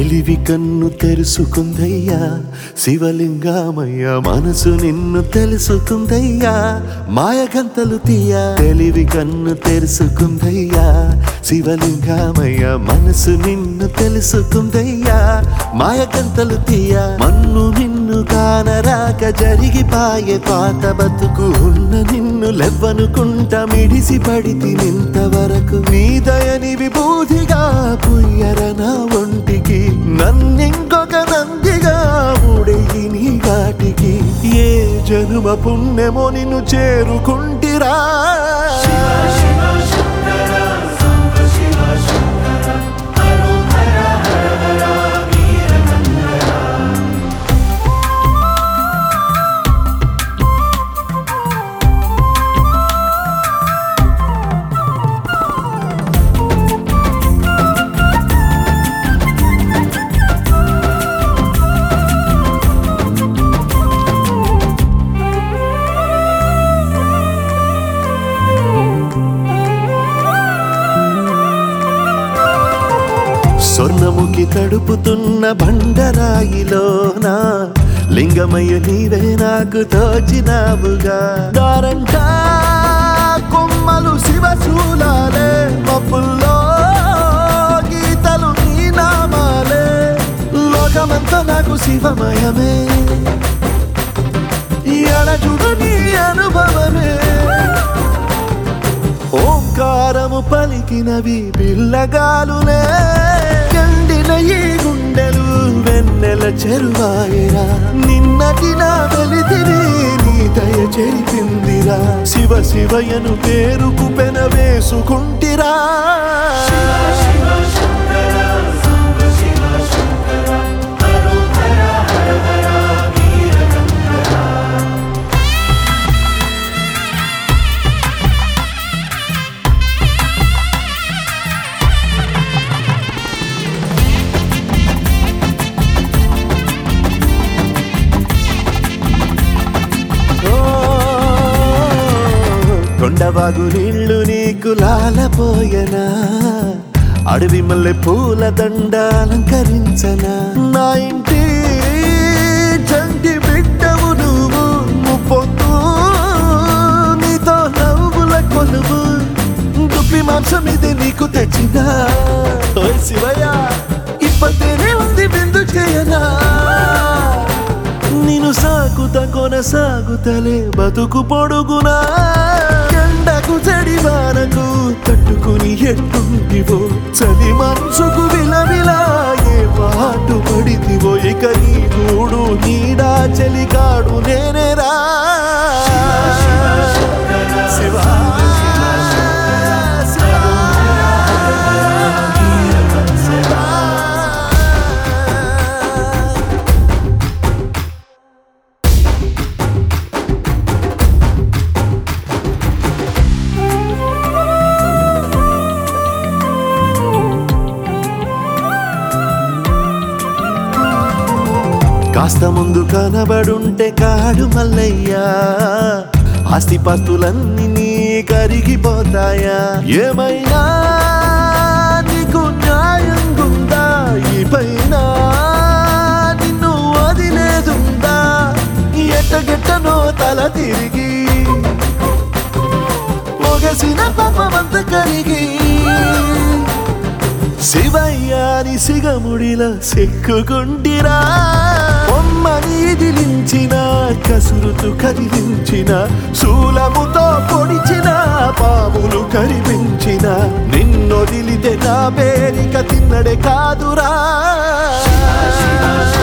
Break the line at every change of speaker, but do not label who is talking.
తెలివి కన్ను తెరుసుకుందయ్యా శివలింగమయ్య మనసు నిన్ను తెలుసుకుందయ్యా మాయగంతలు తీయ తెలివి కన్ను తెరుసుకుందయ్యా శివలింగమయ్య మనసు నిన్ను తెలుసుకుందయ్యా మాయగంతలు తీయ మన్ను నిన్ను కానరాక జరిగిపాయే పాత బతుకు ఉన్న నిన్ను లెవ్వనుకుంటా మిడిసి పడితి నింతవరకు నీ దయని విభూతిగా పుయ్యర నా ఒంటికి నన్నింకొక నందిగా ఊడేయి నీ ఘాటికి ఏ జనుమ పుణ్యమో నిన్ను చేరుకుంటిరా స్వర్ణముఖి తడుపుతున్న బండరాయిలోన లింగమయ్య నీవే నాకు తోచినావుగా దారంట కొమ్మలు శివశూలాలే మబ్బుల్లో గీతలు నీ నామాలే లోకమంతా నాకు శివమయమే ఎడజుడు నీ అనుభవమే ఓంకారము పలికినవి పిల్లగాలునే కండిన ఈ గుండెలు వెన్నెల చెరువాయరా నిన్నటి నా వెలితిని నీ దయ చెరిపిందిరా శివ శివయను పేరుకు పెన వేసుకుంటిరా కొండవాగు నీళ్లు నీకు లాలపోయనా అడవి మల్లె పూల దండ అలంకరించనా నా ఇంటి చంటి బిడ్డవు నువ్వు ముప్పొద్దు నీతో నవ్వుల కొలువు దుప్పి మాంసం ఇది నీకు తెచ్చినా ఓ శివయ్య ఇప్పటినే ఉంది బిందు చేయనా నిన్ను సాగుత కొనసాగుతలే బతుకు పొడుగునా ఎండకు చెడివానకు తట్టుకుని ఎట్టుంటివో చలి మనసుకు విలవిలా ఏ పాటు పడితివో ఇక నీ గూడు నీడా చలికాడు నేనేరా శివా కాస్త ముందు కనబడుంటే కాడు మల్లయ్యా ఆస్తిపాస్తులన్నీ నీ కరిగిపోతాయా ఏమైనా నీకు న్యాయం గుందా ఈ పైన నిన్ను వదిలేదుందా ఎట్టగెట్టనో తల తిరిగి మొగసిన పాపమంత కరిగి శివయ్యాని సిగముడిలా సిక్కుకుంటిరా నీదిలించిన కసురుతు కదిలించిన శూలముతో పొడిచిన పాములు కరిపించిన నిన్నొదిలితే నా పేరిక తిన్నడే కాదురా